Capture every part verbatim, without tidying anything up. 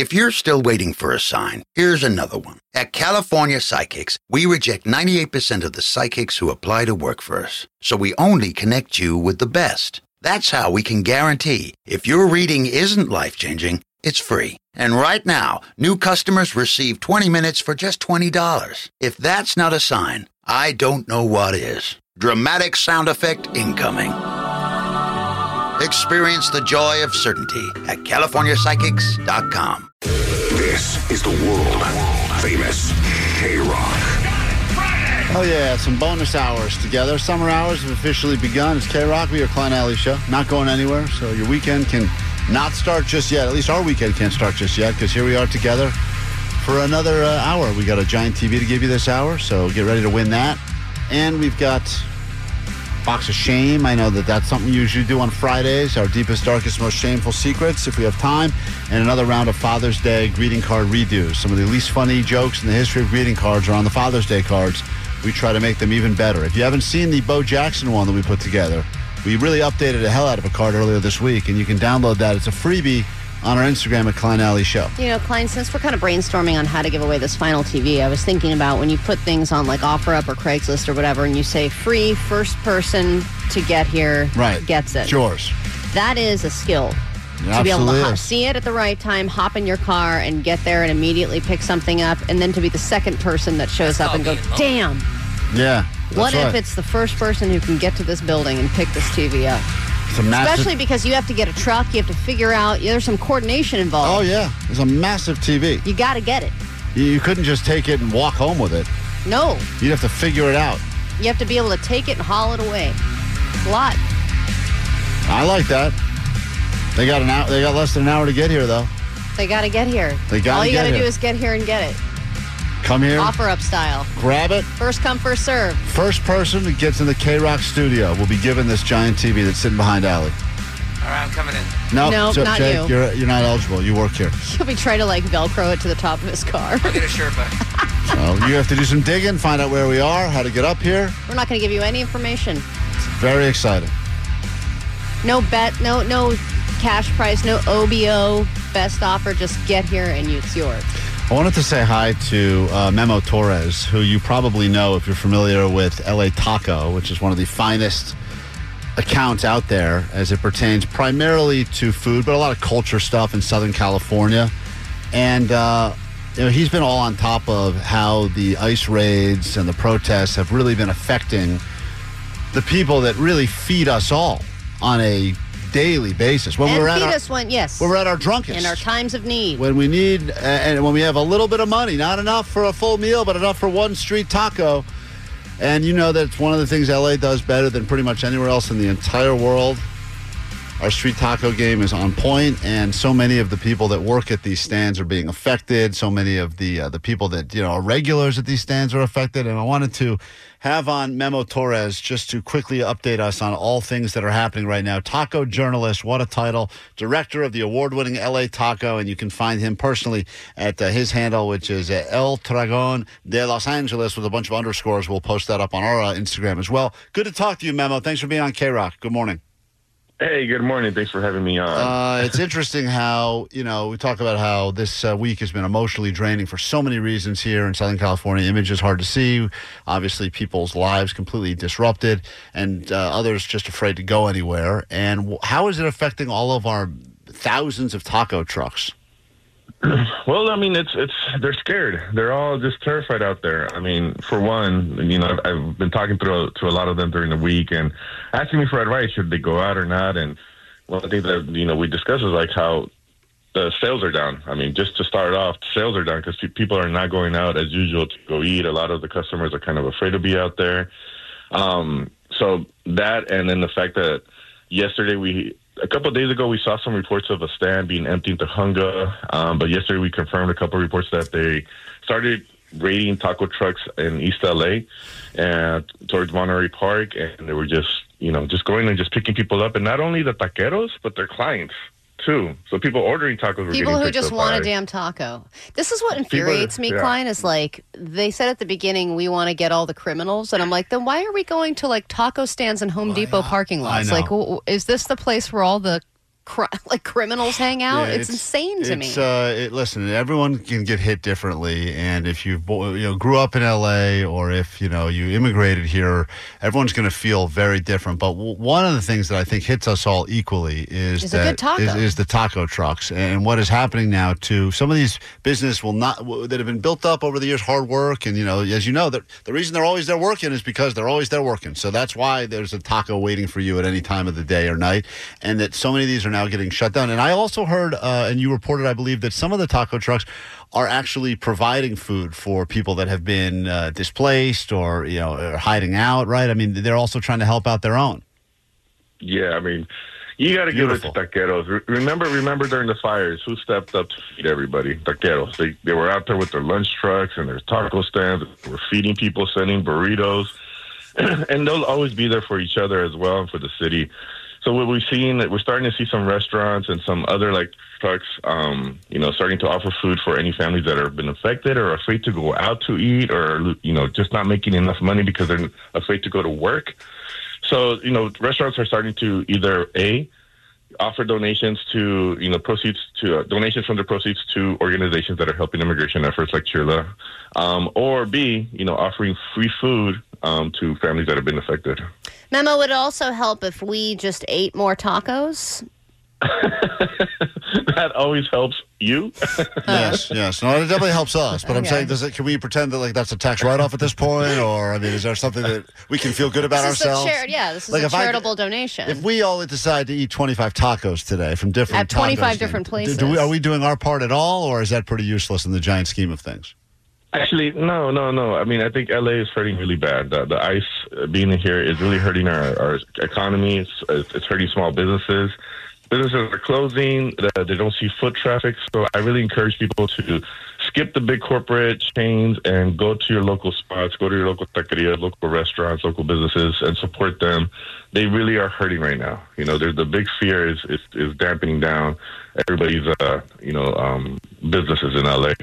If you're still waiting for a sign, here's another one. At California Psychics, we reject ninety-eight percent of the psychics who apply to work for us. So we only connect you with the best. That's how we can guarantee if your reading isn't life-changing, it's free. And right now, new customers receive twenty minutes for just twenty dollars. If that's not a sign, I don't know what is. Dramatic sound effect incoming. Experience the joy of certainty at California Psychics dot com. This is the world-famous K-Rock. Oh, yeah, some bonus hours together. Summer hours have officially begun. It's K-Rock. We are Klein Alley Show. Not going anywhere, so your weekend can not start just yet. At least our weekend can't start just yet, because here we are together for another uh, hour. We got a giant T V to give you this hour, so get ready to win that. And we've got Box of Shame. I know that that's something you usually do on Fridays. Our deepest, darkest, most shameful secrets, if we have time. And another round of Father's Day greeting card redos. Some of the least funny jokes in the history of greeting cards are on the Father's Day cards. We try to make them even better. If you haven't seen the Bo Jackson one that we put together, we really updated the hell out of a card earlier this week, and you can download that. It's a freebie on our Instagram at Klein Alley Show. You know, Klein, since we're kind of brainstorming on how to give away this final T V, I was thinking about when you put things on like OfferUp or Craigslist or whatever, and you say free, first person to get here right. gets it. It's yours. That is a skill. It to be able to absolutely hop, is. see it at the right time, hop in your car and get there and immediately pick something up, and then to be the second person that shows That's up and go, called damn. Yeah. What right. if it's the first person who can get to this building and pick this T V up? It's a massive... Especially because you have to get a truck, you have to figure out, there's some coordination involved. Oh, yeah. There's a massive T V. You got to get it. You, you couldn't just take it and walk home with it. No. You'd have to figure it out. You have to be able to take it and haul it away. It's a lot. I like that. They got an hour. They got less than an hour to get here, though. They got to get here. They got All to you get got to here. do is get here and get it. Come here. OfferUp style. Grab it. First come, first serve. First person who gets in the K-Rock studio will be given this giant T V that's sitting behind Allie. All right, I'm coming in. No, No, so, not Jake, you. You're, you're not eligible. You work here. He'll be trying to like Velcro it to the top of his car. I'll get a Sherpa. So you have to do some digging, find out where we are, how to get up here. We're not going to give you any information. It's very exciting. No bet, no no cash price, no O B O, best offer. Just get here and it's yours. I wanted to say hi to uh, Memo Torres, who you probably know if you're familiar with L A Taco, which is one of the finest accounts out there as it pertains primarily to food, but a lot of culture stuff in Southern California. And uh, you know, he's been all on top of how the ICE raids and the protests have really been affecting the people that really feed us all on a daily basis. When and we're feed at our, us when, yes. when we're at our drunkest. In our times of need. When we need, uh, and when we have a little bit of money, not enough for a full meal, but enough for one street taco. And you know that it's one of the things L A does better than pretty much anywhere else in the entire world. Our street taco game is on point, and so many of the people that work at these stands are being affected. So many of the uh, the people that, you know, are regulars at these stands are affected. And I wanted to have on Memo Torres just to quickly update us on all things that are happening right now. Taco journalist, what a title. Director of the award-winning L A Taco, and you can find him personally at uh, his handle, which is uh, El Dragon de Los Angeles with a bunch of underscores. We'll post that up on our uh, Instagram as well. Good to talk to you, Memo. Thanks for being on K-Rock. Good morning. Hey, good morning. Thanks for having me on. Uh, it's interesting how, you know, we talk about how this uh, week has been emotionally draining for so many reasons here in Southern California. Image is hard to see. Obviously, people's lives completely disrupted, and uh, others just afraid to go anywhere. And w- how is it affecting all of our thousands of taco trucks? Well, I mean, it's it's they're scared. They're all just terrified out there. I mean, for one, you know, I've, I've been talking to to a lot of them during the week and asking me for advice: should they go out or not? And one thing that you know we discuss is like how the sales are down. I mean, just to start off, sales are down because pe- people are not going out as usual to go eat. A lot of the customers are kind of afraid to be out there. Um, so that, and then the fact that yesterday we. A couple of days ago, we saw some reports of a stand being emptied to Hunga, um, but yesterday we confirmed a couple of reports that they started raiding taco trucks in East L A and towards Monterey Park, and they were just, you know, just going and just picking people up, and not only the taqueros, but their clients too. So people ordering tacos were People getting who picked just up want by- a damn taco. This is what People- infuriates me, yeah. Klein, is like, they said at the beginning, we want to get all the criminals. And I'm like, then why are we going to like taco stands and Home Depot parking lots? I know. Like, w- w- is this the place where all the cr- like criminals hang out. Yeah, it's, insane to it's, me. Uh, it, listen, everyone can get hit differently, and if you you know grew up in L A or if you know you immigrated here, everyone's going to feel very different. But w- one of the things that I think hits us all equally is Is a that good taco. is, is the taco trucks, and what is happening now to some of these business will not w- that have been built up over the years, hard work, and you know, as you know, the the reason they're always there working is because they're always there working. So that's why there's a taco waiting for you at any time of the day or night, and that so many of these are now getting shut down. And I also heard, uh, and you reported, I believe, that some of the taco trucks are actually providing food for people that have been uh, displaced or you know are hiding out. Right? I mean, they're also trying to help out their own. Yeah, I mean, you got to give it to Beautiful. taqueros. Re- Remember, remember during the fires, who stepped up to feed everybody? Taqueros. They they were out there with their lunch trucks and their taco stands. They were feeding people, sending burritos, and they'll always be there for each other as well and for the city. So what we've seen, we're starting to see some restaurants and some other like trucks, um, you know, starting to offer food for any families that have been affected or afraid to go out to eat, or you know, just not making enough money because they're afraid to go to work. So, you know, restaurants are starting to either A, offer donations to, you know, proceeds to uh, donations from the proceeds to organizations that are helping immigration efforts like Chirla, um, or B, you know, offering free food um, to families that have been affected. Memo, would it also help if we just ate more tacos? That always helps you. Yes, yes. No, it definitely helps us. But I'm Okay. saying, does it? Can we pretend that like that's a tax write-off at this point, or I mean, is there something that we can feel good about This is a ourselves? chari- yeah, this is Like, a if I- charitable donation. If we all decide to eat twenty-five tacos today from different At twenty-five tacos different stands, places. do we, are we doing our part at all, or is that pretty useless in the giant scheme of things? Actually, no, no, no. I mean, I think L A is hurting really bad. The, the ICE uh, being here is really hurting our, our economy. It's, it's hurting small businesses. Businesses are closing. Uh, they don't see foot traffic. So I really encourage people to skip the big corporate chains and go to your local spots, go to your local taqueria, local restaurants, local businesses, and support them. They really are hurting right now. You know, there's the big fear is is, is dampening down everybody's, uh, you know, um, businesses in L A.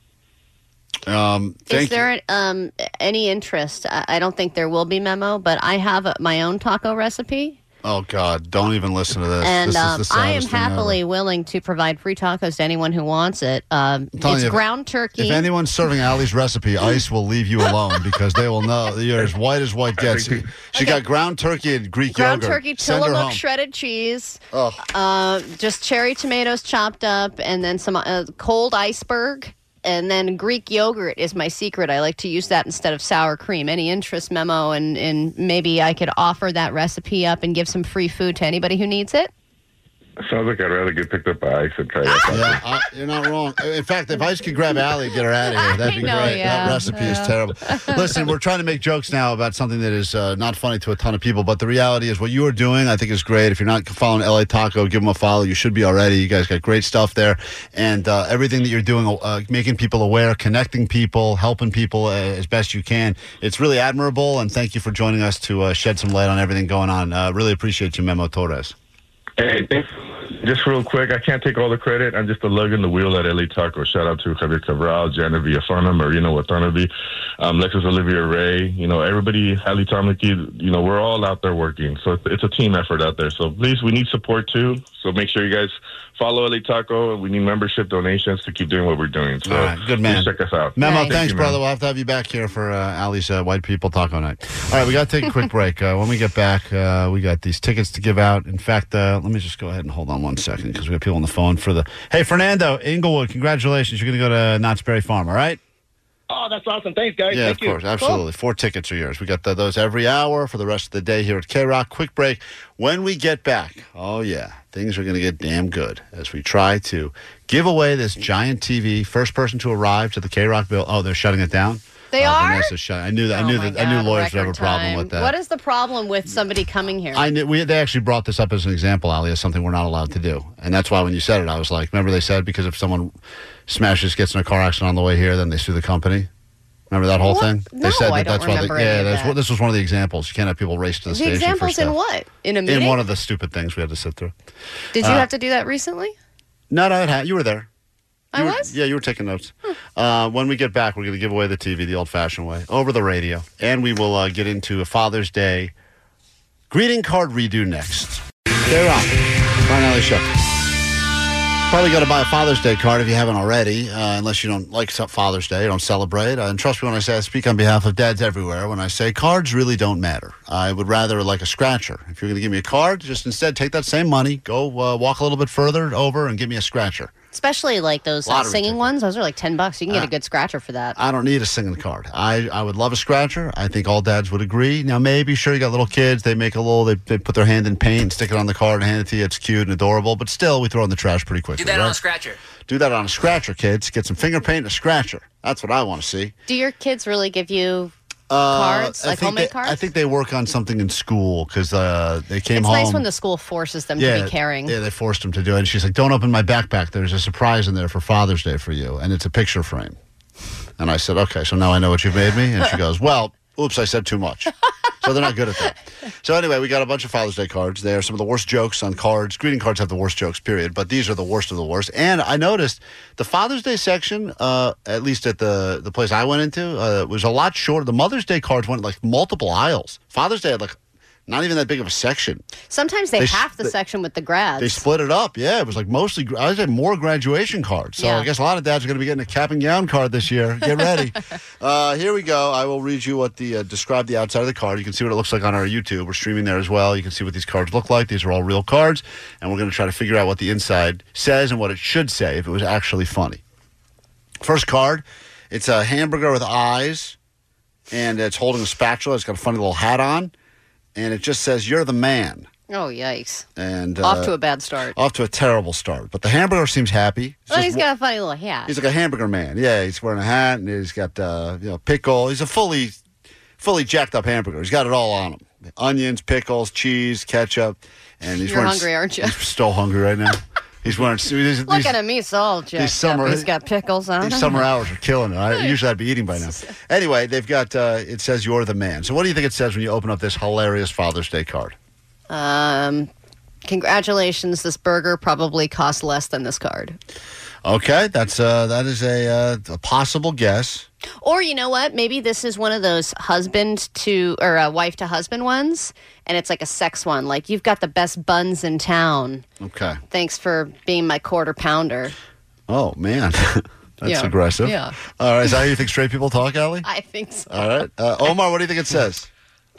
Um, thank Is there um, any interest? I I don't think there will be, Memo, but I have a, my own taco recipe. Oh God! Don't even listen to this. And this um, is the I am saddest thing happily ever. willing to provide free tacos to anyone who wants it. Um, telling it's you, if- ground turkey. If anyone's serving Allie's recipe, ICE will leave you alone because they will know you're as white as white gets. She Okay. got ground turkey and Greek ground yogurt. turkey, Send her Tillamook home. shredded cheese, Oh. uh, just cherry tomatoes chopped up, and then some uh, cold iceberg. And then Greek yogurt is my secret. I like to use that instead of sour cream. Any interest, Memo, and, and maybe I could offer that recipe up and give some free food to anybody who needs it? Sounds like I'd rather get picked up by ICE and try that. Yeah, uh, you're not wrong. In fact, if ICE could grab Allie and get her out of here, that'd be I know, great. yeah. That recipe is Yeah. terrible. Listen, we're trying to make jokes now about something that is uh, not funny to a ton of people, but the reality is what you are doing, I think, is great. If you're not following L A Taco, give them a follow. You should be already. You guys got great stuff there. And uh, everything that you're doing, uh, making people aware, connecting people, helping people uh, as best you can. It's really admirable, and thank you for joining us to uh, shed some light on everything going on. Uh, really appreciate you, Memo Torres. Hey, thanks. Just real quick, I can't take all the credit. I'm just a lug in the wheel at L A Taco. Shout out to Javier Cabral, Janet Villafana, Marina Watanabe, um, Lexus Olivia Ray. You know, everybody, Ali Tomiki, you know, we're all out there working. So it's, it's a team effort out there. So please, we need support too. So make sure you guys follow L A Taco. We need membership donations to keep doing what we're doing. So All right, good man. please check us out. Memo, Nice. thanks, Thank you, brother. man. We'll have to have you back here for uh, Allie's uh, White People Taco Night. All right, we got to take a quick break. Uh, when we get back, uh, we got these tickets to give out. In fact, uh, let me just go ahead and hold on one second because we got people on the phone for the. Hey, Fernando, Inglewood, congratulations. You're going to go to Knott's Berry Farm, all right? Oh, that's awesome. Thanks, guys. Yeah, Thank of you. course. Absolutely. Four tickets are yours. We got the, those every hour for the rest of the day here at K-Rock. Quick break. When we get back, oh, yeah, things are going to get damn good as we try to give away this giant T V. First person to arrive to the K-Rock bill. Oh, they're shutting it down? They Oh, are? Vanessa's shut- I knew that. I Oh knew my that. I knew God, lawyers would have a record problem time. with that. What is the problem with somebody coming here? I knew we, they actually brought this up as an example, Ali, as something we're not allowed to do. And that's why when you said it, I was like, remember they said because if someone smashes, gets in a car accident on the way here, then they sue the company? Remember that whole What? thing? No, They said that I don't that's why they, remember any yeah, of that's that. what this was one of the examples. You can't have people race to the, the station examples for stuff. in what? In a meeting? In one of the stupid things we had to sit through. Did you uh, have to do that recently? No, no, it had, you were there. I You were- was? Yeah, you were taking notes. Uh, when we get back, we're going to give away the T V the old-fashioned way, over the radio, and we will uh, get into a Father's Day greeting card redo next. Stay around. Brian Alley Show. Probably got to buy a Father's Day card if you haven't already, uh, unless you don't like Father's Day, you don't celebrate. Uh, and trust me when I say I speak on behalf of dads everywhere. When I say cards really don't matter. I would rather like a scratcher. If you're going to give me a card, just instead take that same money, go uh, walk a little bit further over and give me a scratcher. Especially like those uh, Lottery singing ticket. ones. Those are like ten bucks. You can get Uh, a good scratcher for that. I don't need a singing card. I, I would love a scratcher. I think all dads would agree. Now, maybe, sure, you got little kids. They make a little, they, they put their hand in paint, stick it on the card and hand it to you. It's cute and adorable. But still, we throw it in the trash pretty quickly. Do that right? on a scratcher. Do that on a scratcher, kids. Get some finger paint and a scratcher. That's what I want to see. Do your kids really give you Uh, cards, I like think homemade they, cards? I think they work on something in school because uh, they came it's home. nice when the school forces them yeah, to be caring. Yeah, they forced them to do it. And she's like, don't open my backpack. There's a surprise in there for Father's Day for you. And it's a picture frame. And I said, okay, so now I know what you've made me. And she goes, well, oops, I said too much. So they're not good at that. So anyway, we got a bunch of Father's Day cards. They are some of the worst jokes on cards. Greeting cards have the worst jokes, period. But these are the worst of the worst. And I noticed the Father's Day section, uh, at least at the, the place I went into, uh, was a lot shorter. The Mother's Day cards went like multiple aisles. Father's Day had like not even that big of a section. Sometimes they, They half s- the they- section with the grads. They split it up. Yeah, it was like mostly, I was saying more graduation cards. So Yeah. I guess a lot of dads are going to be getting a cap and gown card this year. Get ready. uh, here we go. I will read you what the, uh, describe the outside of the card. You can see what it looks like on our YouTube. We're streaming there as well. You can see what these cards look like. These are all real cards. And we're going to try to figure out what the inside says and what it should say if it was actually funny. First card, it's a hamburger with eyes, and it's holding a spatula. It's got a funny little hat on, and it just says, "You're the man." oh, yikes. And Off uh, to a bad start. Off to a terrible start. But the hamburger seems happy. It's Oh, just he's wa- got a funny little hat. he's like a hamburger man. Yeah, he's wearing a hat, and he's got uh, you know pickle. He's a fully, fully jacked up hamburger. He's got it all on him: onions, pickles, cheese, ketchup, and he's You're wearing, hungry, aren't you? He's still hungry right now. He's wearing. These, Look these, at him. He's all jacked summer- up. He's got pickles on These him. summer hours are killing it. I, usually I'd be eating by now. Anyway, they've got, uh, it says you're the man. So what do you think it says when you open up this hilarious Father's Day card? Um, congratulations. This burger probably cost less than this card. Okay, that's uh, that is a, uh, a possible guess. Or you know what? Maybe this is one of those husband to or uh, wife to husband ones, and it's like a sex one. Like, you've got the best buns in town. Okay. Thanks for being my quarter pounder. Oh, man. That's Yeah. aggressive. Yeah. All right, is that how you think straight people talk, Allie? I think so. All right. Uh, Omar, what do you think it says?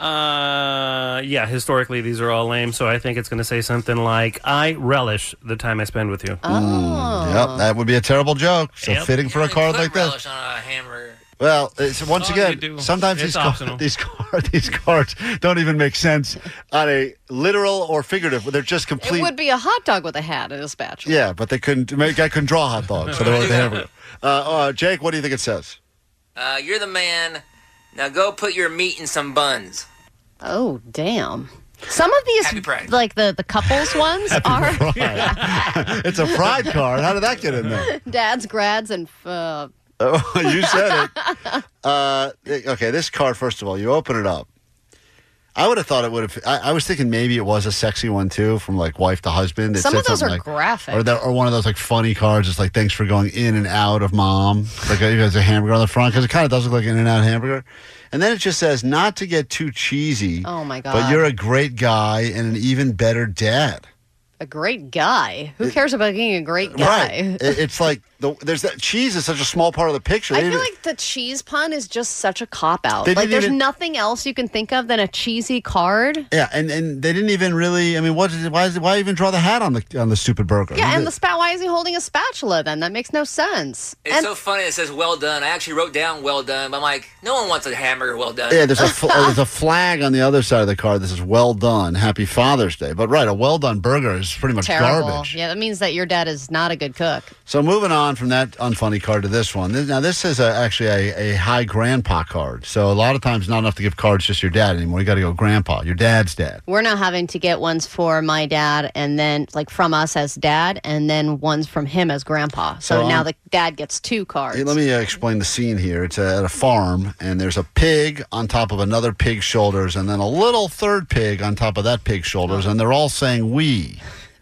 Uh, yeah, historically, these are all lame, so I think it's going to say something like, I relish the time I spend with you. Oh. Yep, that would be a terrible joke. So Yep. fitting for a card Put like that. relish on a hamburger. Well, it's, once Oh, you again, do. sometimes It's these, car- optional. these, car- these cards don't even make sense on a literal or figurative. They're just complete. It would be a hot dog with a hat and a spatula. Yeah, but they couldn't. The guy couldn't draw hot dogs, so they went with the hamburger. Uh, uh, Jake, what do you think it says? Uh, you're the man. Now go put your meat in some buns. Oh, damn. Some of these, Happy Pride. like the, the couples ones, are It's a pride card. How did that get in there? dads, grads, and uh, Oh, you said it. Uh, okay, this card, first of all, you open it up. I would have thought it would have. I, I was thinking maybe it was a sexy one too, from like wife to husband. It some said of those something are like, graphic. Or, that, or one of those like funny cards. It's like, thanks for going in and out of mom. Like it has a hamburger on the front because it kind of does look like in and out hamburger. And then it just says, not to get too cheesy. Oh, my God. But you're a great guy and an even better dad. A great guy. Who cares about being a great guy? Right. It- it's like the, there's that cheese is such a small part of the picture. I They feel didn't- like the cheese pun is just such a cop out. They Like, didn't there's even- nothing else you can think of than a cheesy card. Yeah, and, and they didn't even really. I mean, what? Is it, why is it, why even draw the hat on the on the stupid burger? Yeah, and the spat. Why is he holding a spatula then? That makes no sense. It's and so funny. It says well done. I actually wrote down well done, but I'm like, no one wants a hamburger well done. yeah, there's a fl- there's a flag on the other side of the card that says "Well done, Happy Father's Day." But right, a well done burger is pretty much terrible. garbage. Yeah, that means that your dad is not a good cook. So moving on from that unfunny card to this one. This, now this is a, actually a, a high grandpa card. So a lot of times, not enough to give cards just your dad anymore. You got to go grandpa, your dad's dad. We're now having to get ones for my dad, and then like from us as dad, and then ones from him as grandpa. So, So, now um, the dad gets two cards. Hey, let me uh, explain the scene here. It's uh, at a farm, and there's a pig on top of another pig's shoulders, and then a little third pig on top of that pig's shoulders, and they're all saying "we."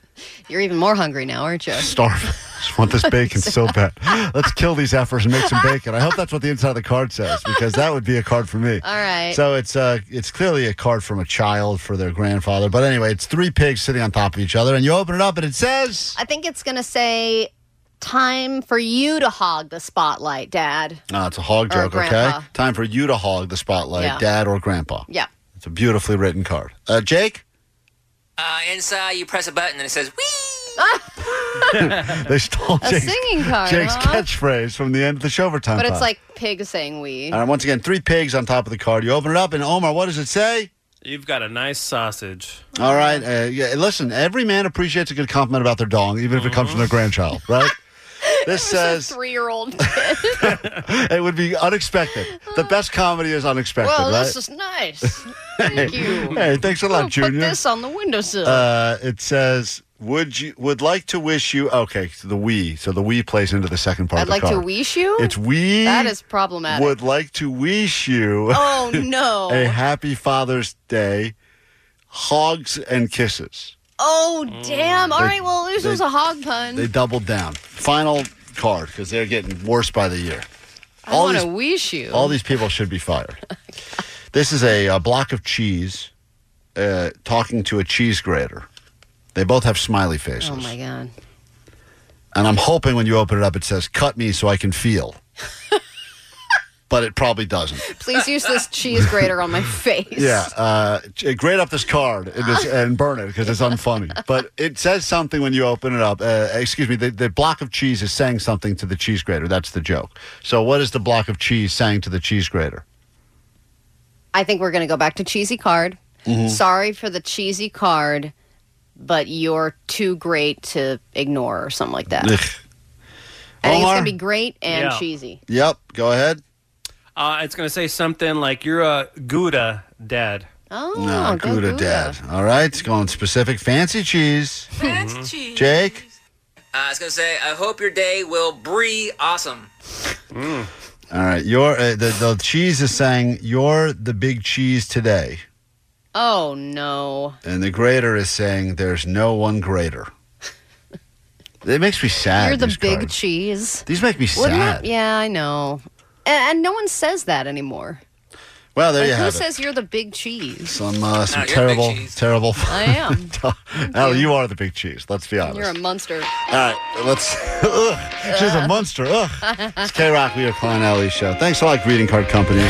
You're even more hungry now, aren't you? Starve. Just want this bacon so bad. Let's kill these effers and make some bacon. I hope that's what the inside of the card says, because that would be a card for me. All right. So it's uh, it's clearly a card from a child for their grandfather. But anyway, it's three pigs sitting on top of each other, and you open it up, and it says... I think it's going to say, time for you to hog the spotlight, Dad. Oh, it's a hog Or joke, okay? grandpa. Time for you to hog the spotlight, Yeah. Dad or Grandpa. Yeah. It's a beautifully written card. Uh, Jake? Uh, inside, you press a button and it says, wee! They stole A Jake's, singing card, Jake's huh? catchphrase from the end of the Showtime. But it's pod. like pig saying we. All right, once again, three pigs on top of the card. You open it up, and Omar, what does it say? You've got a nice sausage. All right. Uh, yeah, listen, every man appreciates a good compliment about their dog, even if it comes from their grandchild, right? This says Three-year-old kid. it would be unexpected. The best comedy is unexpected, Well, right? this is nice. Thank you. Hey, thanks a lot, I'll Junior. Put this on the windowsill. Uh, it says, would you would like to wish you... Okay, so the we. So the we plays into the second part I'd of the like to card. wish you? It's we... That is problematic. Would like to wish you... Oh, no. a happy Father's Day. Hogs and kisses. Oh, damn. All They- right, well, this they- was a hog pun. They doubled down. Final card, because they're getting worse by the year. I want to wish you. All these people should be fired. This is a, a block of cheese uh, talking to a cheese grater. They both have smiley faces. Oh, my God. And I'm hoping when you open it up, it says, cut me so I can feel. But it probably doesn't. Please use this cheese grater on my face. Yeah, uh, grate up this card and, just, and burn it because it's unfunny. But it says something when you open it up. Uh, excuse me, the, the block of cheese is saying something to the cheese grater. That's the joke. So what is the block of cheese saying to the cheese grater? I think we're going to go back to cheesy card. Mm-hmm. Sorry for the cheesy card, but you're too great to ignore or something like that. Ugh. I think it's Omar? going to be great and Yeah. cheesy. Yep, go ahead. Uh, it's going to say something like, you're a Gouda dad. Oh, No, go Gouda Gouda. Dad. All right, going specific. Fancy cheese. Fancy cheese. Jake? Uh, it's going to say, I hope your day will brie awesome. All right, you're, uh, the, the cheese is saying, you're the big cheese today. Oh, no. And the grater is saying, there's no one greater. It makes me sad. You're the these big cards. cheese. These make me Wouldn't sad. it? Yeah, I know. And, and no one says that anymore. Well, there Like, you who have says you're the big cheese? it. Some, uh, some you're big terrible, cheese. terrible. I am. Al, you are the big cheese. Let's be honest. You're a monster. All right, let's. Ugh, she's a monster. Ugh. It's K Rock. We are Klein Alley Show. Thanks a lot, greeting card companies.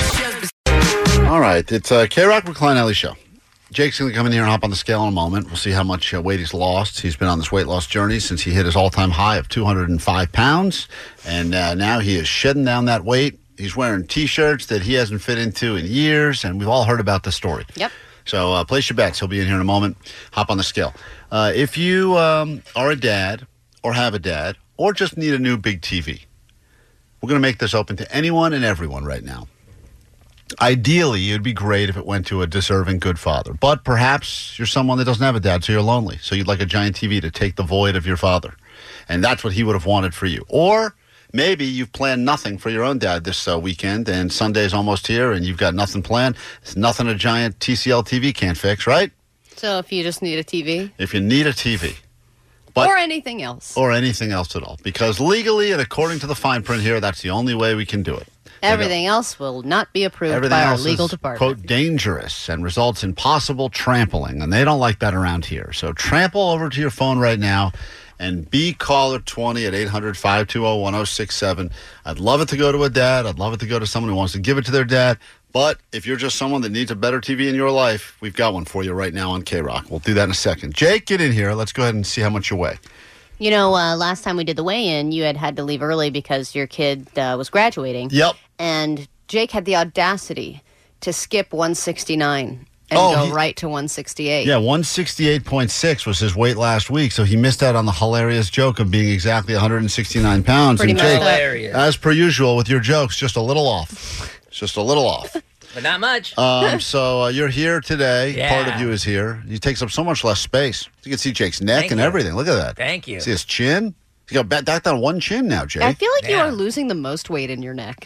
All right, it's uh, K Rock. We're Klein Alley Show. Jake's going to come in here and hop on the scale in a moment. We'll see how much uh, weight he's lost. He's been on this weight loss journey since he hit his all-time high of two hundred five pounds, and uh, now he is shedding down that weight. He's wearing T-shirts that he hasn't fit into in years, and we've all heard about this story. Yep. So uh, place your bets. He'll be in here in a moment. Hop on the scale. Uh, if you um, are a dad or have a dad or just need a new big T V, we're going to make this open to anyone and everyone right now. Ideally, it would be great if it went to a deserving good father. But perhaps you're someone that doesn't have a dad, so you're lonely. So you'd like a giant T V to take the void of your father. And that's what he would have wanted for you. Or maybe you've planned nothing for your own dad this uh, weekend, and Sunday's almost here, and you've got nothing planned. It's nothing a giant T C L T V can't fix, right? So if you just need a T V If you need a T V. But, or anything else. or anything else at all. Because legally and according to the fine print here, that's the only way we can do it. Everything else will not be approved Everything by our else legal is, department. quote, dangerous and results in possible trampling. And they don't like that around here. So trample over to your phone right now and be caller twenty at eight hundred, five two zero, one zero six seven. I'd love it to go to a dad. I'd love it to go to someone who wants to give it to their dad. But if you're just someone that needs a better T V in your life, we've got one for you right now on K-Rock. We'll do that in a second. Jake, get in here. Let's go ahead and see how much you weigh. You know, uh, last time we did the weigh-in, you had had to leave early because your kid uh, was graduating. Yep. And Jake had the audacity to skip one sixty-nine and Oh, go he- right to one sixty-eight. Yeah, one sixty-eight point six was his weight last week, so he missed out on the hilarious joke of being exactly one hundred sixty-nine pounds. Pretty and messed Jake, up. Hilarious. as per usual with your jokes, just a little off. Just a little off. But not much. Um, so uh, you're here today. Yeah. Part of you is here. He takes up so much less space. You can see Jake's neck Thank and you. everything. Look at that. Thank you. See his chin? He's got back back down one chin now, Jake. I feel like you Yeah. are losing the most weight in your neck.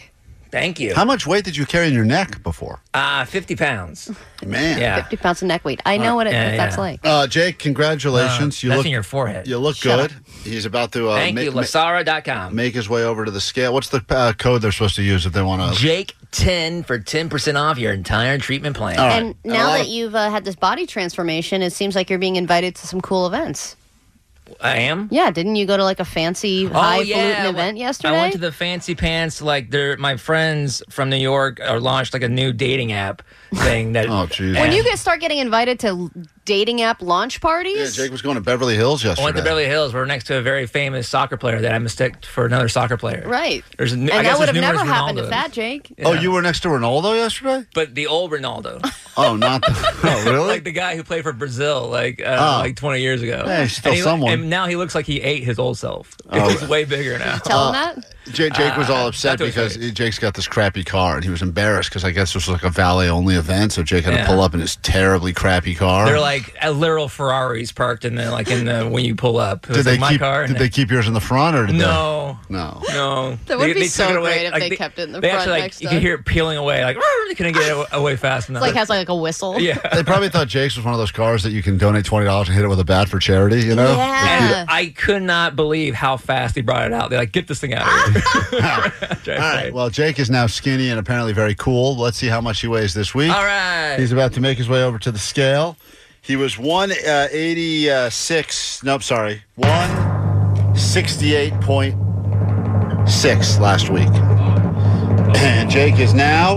Thank you. How much weight did you carry in your neck before? Uh, fifty pounds. Man. Yeah. fifty pounds of neck weight. I know what it, yeah, that's yeah. like. Uh, Jake, congratulations. Uh, you that's look in your forehead. You look Shut good. He's about to uh, Thank make, you, Lasara dot com. make his way over to the scale. What's the uh, code they're supposed to use if they want to? Jake ten for ten percent off your entire treatment plan. All right. And now lot that of- you've uh, had this body transformation, it seems like you're being invited to some cool events. I am? Yeah, didn't you go to like a fancy highfalutin I went- event yesterday? I went to the Fancy Pants. Like, they're, my friends from New York are launched like a new dating app thing. That Oh, jeez. when and you get start getting invited to dating app launch Yeah, parties, Jake was going to Beverly Hills I yesterday. went to Beverly Hills. We're next to a very famous soccer player that I mistook for another soccer player. right? There's, And I guess that would have there's never numerous happened to Ronaldos. Fat Jake. Oh, Yeah. you were next to Ronaldo yesterday? But the old Ronaldo. Oh, not the, oh, really? Like the guy who played for Brazil like uh, Oh. like twenty years ago. Yeah, he's still and he, someone. And now he looks like he ate his old self. Oh. He's way bigger now. Tell him that. Jake, Jake was all Uh, upset not to his because face. Jake's got this crappy car, and he was embarrassed because I guess this was like a valet-only event, so Jake had Yeah. to pull up in his terribly crappy car. They're like uh, literal Ferraris parked in the like in the when you pull up. It did was they like my keep? car. Did and they keep yours in the front or did No. They, no. No, That would be so took it away. great if Like, they kept it in the they front actually, like, next you to- could hear it peeling away. Like they couldn't get it away fast enough. It's like has like a whistle. yeah. They probably thought Jake's was one of those cars that you can donate twenty dollars and hit it with a bat for charity. You know? Yeah. And I could not believe how fast he brought it out. They're like, get this thing out of here. All right. Well, Jake is now skinny and apparently very cool. Let's see how much he weighs this week. All right. He's about to make his way over to the scale. He was one eighty-six. Nope, sorry. one sixty-eight point six last week. And Jake is now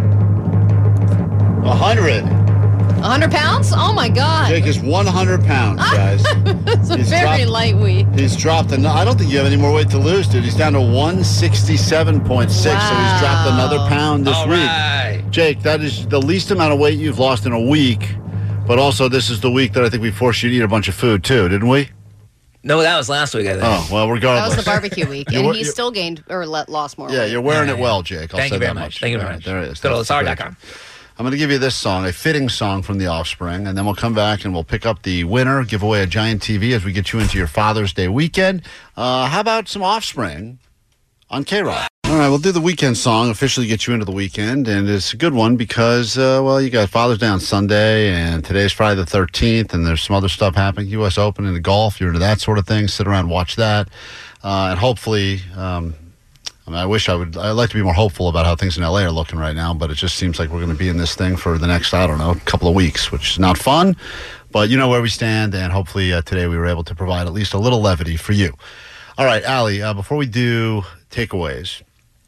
one hundred. one hundred pounds? Oh my God. Jake is one hundred pounds, guys. It's a he's very dropped- light weight. He's dropped. An- I don't think you have any more weight to lose, dude. He's down to one sixty-seven point six, so he's dropped another pound this All week. right. Jake, that is the least amount of weight you've lost in a week, but also this is the week that I think we forced you to eat a bunch of food, too, didn't we? No, that was last week, I think. Oh, well, That regardless. was the barbecue week, You and were- he you- still gained or let, lost more Yeah, weight. you're wearing Yeah, it yeah. well, Jake. I'll Thank say you very that much. Thank you very All much. There it is. Go to That's the Lasara great- dot com. I'm going to give you this song, a fitting song from The Offspring, and then we'll come back and we'll pick up the winner, give away a giant T V as we get you into your Father's Day weekend. Uh, how about some Offspring on K-Rock? All right, we'll do the weekend song, officially get you into the weekend, and it's a good one because, uh, well, you got Father's Day on Sunday, and today's Friday the thirteenth, and there's some other stuff happening, U S Open and the golf, you're into that sort of thing, sit around and watch that, uh, and hopefully... Um, I mean, I wish I would. I'd like to be more hopeful about how things in L A are looking right now, but it just seems like we're going to be in this thing for the next, I don't know, couple of weeks, which is not fun. But you know where we stand, and hopefully uh, today we were able to provide at least a little levity for you. All right, Allie, uh, before we do takeaways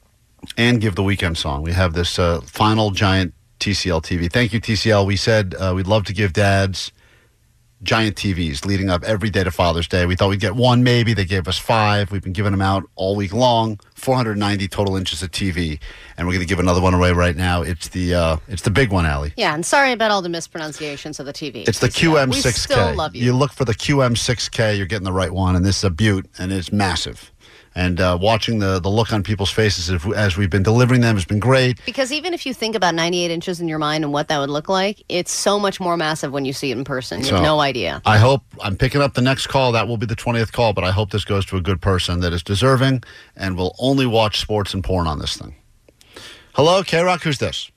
and give the weekend song, we have this uh, final giant T C L T V. Thank you, T C L. We said uh, we'd love to give dads giant T Vs leading up every day to Father's Day. We thought we'd get one maybe. They gave us five. We've been giving them out all week long. four hundred ninety total inches of T V. And we're going to give another one away right now. It's the uh, it's the big one, Allie. Yeah, and sorry about all the mispronunciations of the T V. It's the Q M six K. We still love you. You look for the Q M six K, you're getting the right one. And this is a beaut, and it's massive. And uh, watching the, the look on people's faces as, as we've been delivering them has been great. Because even if you think about ninety-eight inches in your mind and what that would look like, it's so much more massive when you see it in person. You So, have no idea. I hope I'm picking up the next call. That will be the twentieth call, but I hope this goes to a good person that is deserving and will only watch sports and porn on this thing. Hello, K-Rock, who's this?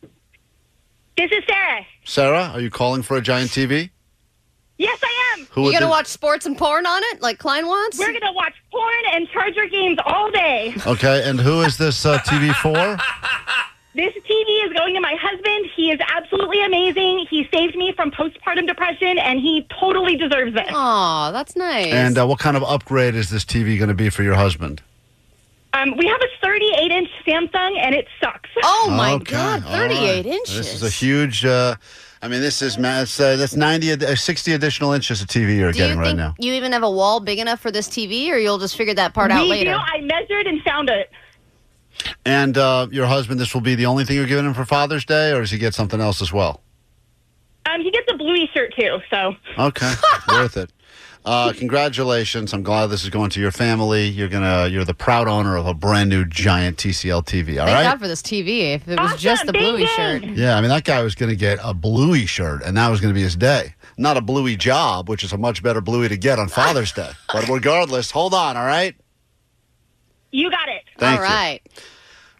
This is Sarah. Sarah, are you calling for a giant T V? Yes, I am. Who You would gonna the- watch sports and porn on it, like Klein wants? We're going to watch porn and Charger games all day. Okay, and who is this uh, T V for? This T V is going to my husband. He is absolutely amazing. He saved me from postpartum depression, and he totally deserves it. Aw, that's nice. And uh, what kind of upgrade is this T V going to be for your husband? Um, we have a thirty-eight inch Samsung, and it sucks. oh my Okay, God, all thirty-eight right. inches. This is a huge. Uh, I mean, this is mass. Uh, that's ninety, uh, sixty additional inches of T V you're Do you getting right think now. you even have a wall big enough for this T V, or you'll just figure that part out we later? do. I measured and found it. And uh, your husband, this will be the only thing you're giving him for Father's Day, or does he get something else as well? Um, he gets a bluey shirt, too, so. Okay, worth it. Uh, congratulations! I'm glad this is going to your family. You're gonna, you're the proud owner of a brand new giant T C L T V. All Thank right. God for this T V. If it was Awesome, just the thank bluey you. shirt. Yeah, I mean that guy was going to get a bluey shirt, and that was going to be his day. Not a bluey job, which is a much better bluey to get on Father's Day. But regardless, hold on. All right. You got it. Thank All you. right.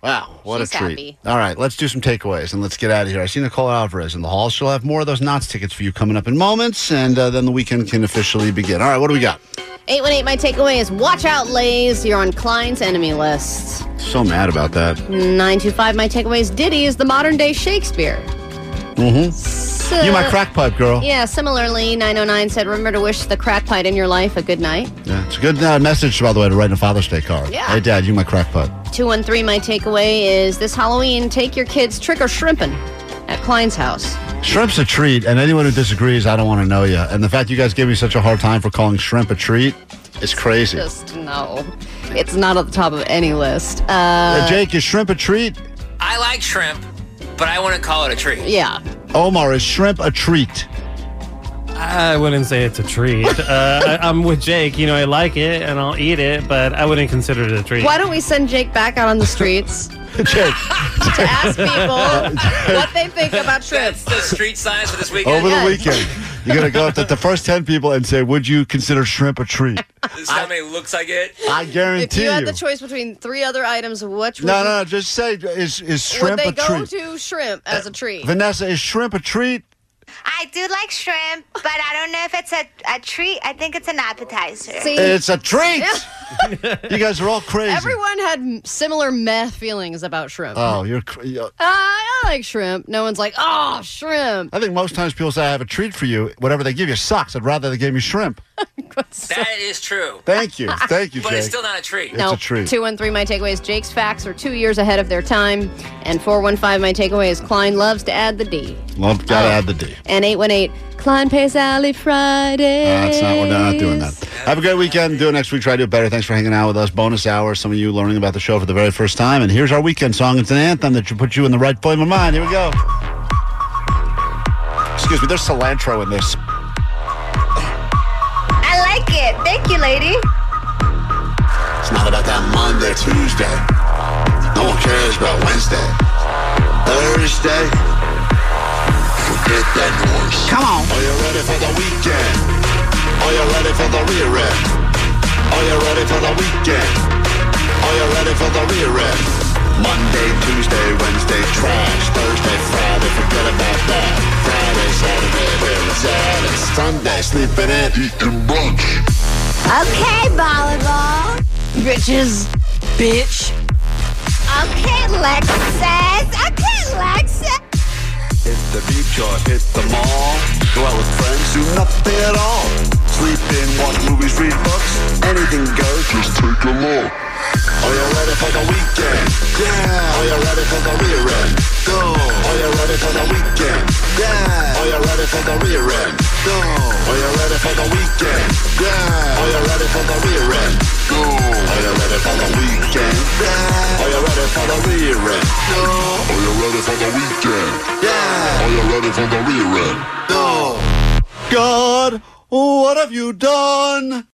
Wow, what She's a treat. happy. All right, let's do some takeaways and let's get out of here. I see Nicole Alvarez in the hall. She'll have more of those Knots tickets for you coming up in moments, and uh, then the weekend can officially begin. All right, what do we got? eight one eight, my takeaway is watch out, Lays. You're on Klein's enemy list. So mad about that. nine two five, my takeaway is Diddy is the modern day Shakespeare. Mm-hmm. So, You my crack pipe, girl. Yeah, similarly, nine oh nine said, remember to wish the crack pipe in your life a good night. Yeah, it's a good uh, message, by the way, to write in a Father's Day card. Yeah. Hey, Dad, you my crack pipe. two one three, my takeaway is this Halloween, take your kids trick or shrimping at Klein's house. Shrimp's a treat, and anyone who disagrees, I don't want to know you. And the fact you guys gave me such a hard time for calling shrimp a treat is crazy. Just no. It's not at the top of any list. Uh, Uh, Jake, is shrimp a treat? I like shrimp, but I wouldn't call it a treat. Yeah. Omar, is shrimp a treat? I wouldn't say it's a treat. uh, I, I'm with Jake. You know, I like it and I'll eat it, but I wouldn't consider it a treat. Why don't we send Jake back out on the streets Jake. to ask people what they think about shrimp? That's the street signs for this weekend. Over the Yes. weekend, you're going to go up to the first ten people and say, would you consider shrimp a treat? This is how many looks I get. I If guarantee you you. had the choice between three other items, which would, no, you, no, no, just say, is, is would shrimp they a go treat? to shrimp as a treat? Vanessa, is shrimp a treat? I do like shrimp, but I don't know if it's a, a treat. I think it's an appetizer. See, It's a treat. You guys are all crazy. everyone had m- similar meh feelings about shrimp. Oh, you're. Cr- you- Uh, I like shrimp. No one's like, oh, shrimp. I think most times people say I have a treat for you. Whatever they give you sucks. I'd rather they gave me shrimp. That is true. Thank you, thank you, But Jake. it's still not a treat. It's No, a treat. two one three, my takeaway is Jake's facts are two years ahead of their time. And four one five, my takeaway is Klein loves to add the D. Well, gotta Oh. add the D. And eight one eight, Klein pays Alley Friday. Uh, that's not. We're not doing that. Have a great weekend. Do it next week. Try to do it better. Thanks for hanging out with us. Bonus hour. Some of you learning about the show for the very first time. And here's our weekend song. It's an anthem that should put you in the right frame of mind. Here we go. Excuse me. There's cilantro in this. I like it. Thank you, lady. It's not about that Monday, Tuesday. No one cares about Wednesday. Thursday. Forget that noise. Come on. Are you ready for the weekend? Are you ready for the rear end? Are you ready for the weekend? Are you ready for the rear end? Monday, Tuesday, Wednesday, trash. Thursday, Friday, forget about that. Friday, Saturday, where is that? It's Sunday, sleeping in, eating brunch. Okay, volleyball. Bitches. Bitch. Okay, Lexus. Okay, Lexus. Hit the beach or hit the mall. Go out with friends, do nothing at all. Sleep in, watch movies, read books. Anything goes, just take a look. Are you ready for the weekend? Yeah. Are you ready for the rear end? Go. Are you ready for the weekend? Yeah. Are you ready for the rear end? Go. Are you ready for the weekend? Yeah. Are you ready for the rear end? Go. Are you ready for the weekend? Yeah. Are you ready for the rear end? Go. Are you ready for the weekend? Yeah. Are you ready for the rear end? Go. God, what have you done?